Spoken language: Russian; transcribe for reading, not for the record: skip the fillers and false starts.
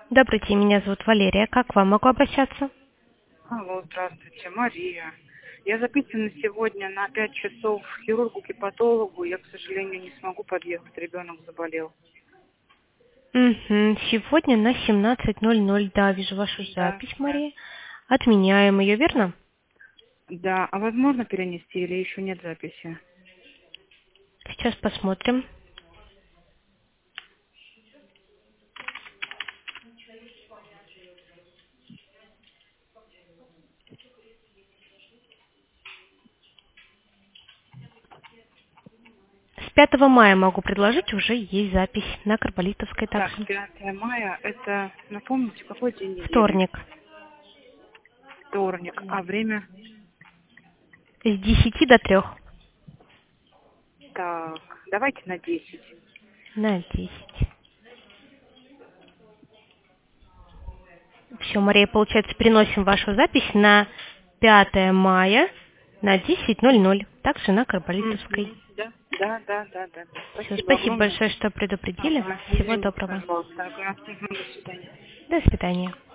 Добрый день, меня зовут Валерия. Как к вам могу обращаться? Алло, здравствуйте, Мария. Я записана сегодня на 5 часов к хирургу-гепатологу. Я, к сожалению, не смогу подъехать, ребенок заболел. Сегодня на 17:00. Да, вижу вашу Да, запись, да. Мария. Отменяем ее, верно? Да, а возможно перенести или еще нет записи? Сейчас посмотрим. С 5 мая могу предложить, уже есть запись на Карболитовской Так, также. 5 мая, это, напомните, какой день недели? Вторник. Вторник, а время? С 10 до 3. Так, давайте на 10. На 10. Все, Мария, получается, переносим вашу запись на 5 мая на 10:00. Также на Карболитовской. Да, да, да, да, да. Все, Спасибо спасибо огромное. большое, что предупредили. Ага, Всего извините, доброго. пожалуйста. Ага, до свидания. До свидания.